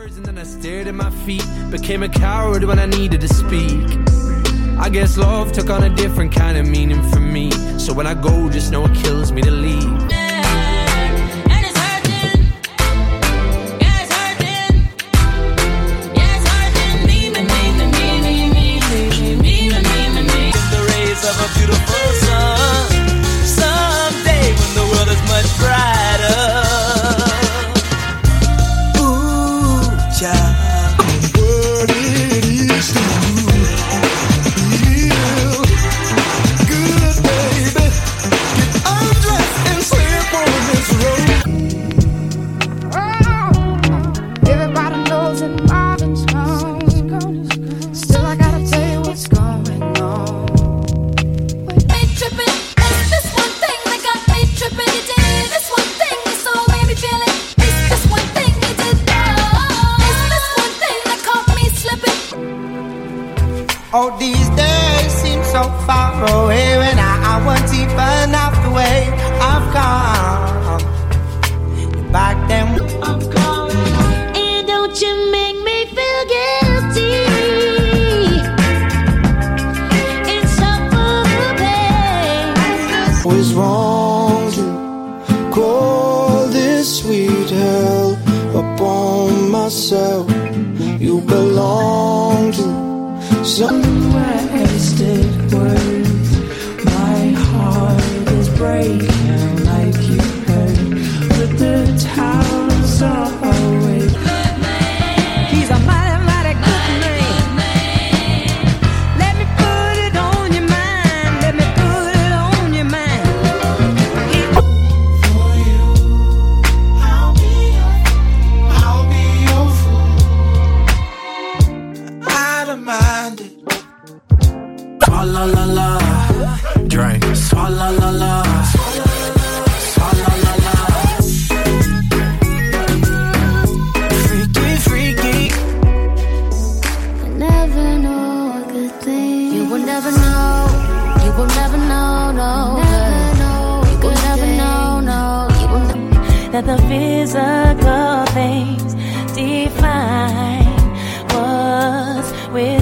words and then I stared at my feet. Became a coward when I needed to speak. I guess love took on a different kind of meaning for me. So when I go, just know it kills me to leave. Of a beautiful sun, someday when the world is much brighter. Ooh, child, what it is to feel good, baby. Get undressed and slip on this road. Oh, everybody knows that Marvin's gone. Still, I gotta tell you what's going on. Oh, these days seem so far away when I wasn't even off the way I've gone. Back then, I'm calling. And don't you make me feel guilty. It's up for the pain. Was wrong to call this sweet hell upon myself. You belong to some wasted words. My heart is breaking like you heard, but the towers are always. He's a mighty, mighty good man. Let me put it on your mind. Let me put it on your mind. For you, I'll be your fool. Out of mind. Swalla la la, Drink. swalla la la, swalla la la. Freaky, freaky. You never know a good thing. You will never know. You will never know. No. You will never know. No. You will know that the physical things define what's with.